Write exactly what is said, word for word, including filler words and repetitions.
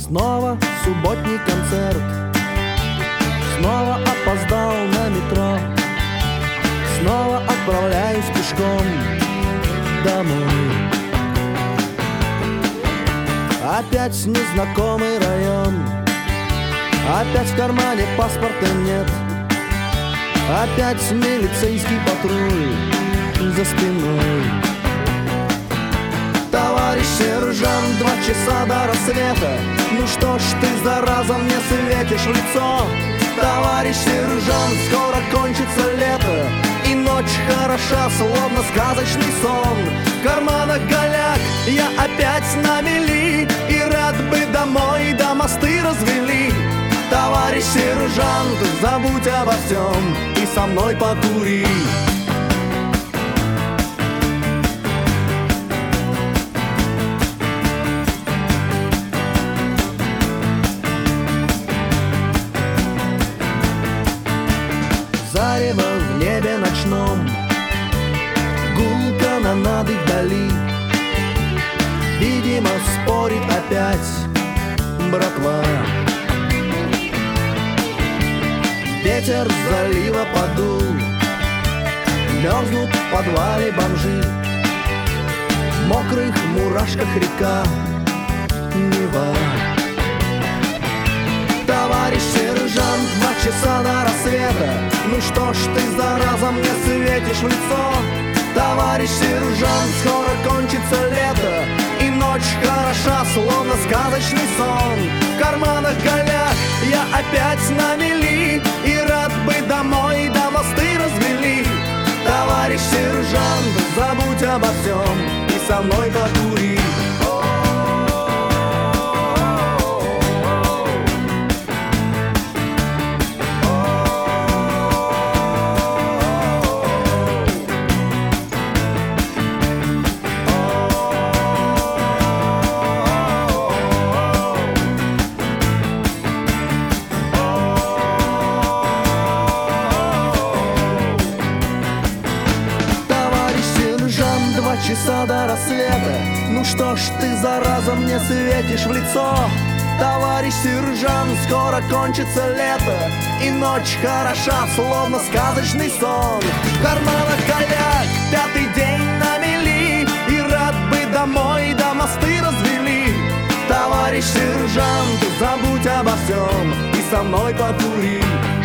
Снова субботний концерт, снова опоздал на метро, снова отправляюсь пешком домой. Опять незнакомый район, опять в кармане паспорта нет, опять милицейский патруль за спиной. Товарищ сержант, два часа до рассвета, ну что ж ты, зараза, мне светишь в лицо? Товарищ сержант, скоро кончится лето, и ночь хороша, словно сказочный сон. В карманах голяк, я опять на мели, и рад бы домой, да мосты развели. Товарищ сержант, забудь обо всем и со мной покури. Зарево в небе ночном, гул канонады вдали. Видимо, спорит опять братва. Ветер с залива подул, мерзнут в подвале бомжи. В мокрых мурашках река Нева. Товарищ сержант, два часа до рассвета, ну что ж ты, зараза, мне светишь в лицо? Товарищ сержант, скоро кончится лето, и ночь хороша, словно сказочный сон. В карманах голяк, я опять на мели, и рад бы домой, да мосты развели. Товарищ сержант, забудь обо всем и со мной покури. Два часа до рассвета, ну что ж ты, зараза, мне светишь в лицо? Товарищ сержант, скоро кончится лето, и ночь хороша, словно сказочный сон. В карманах голяк, пятый день на мели, и рад бы домой, да мосты развели. Товарищ сержант, забудь обо всем и со мной покури.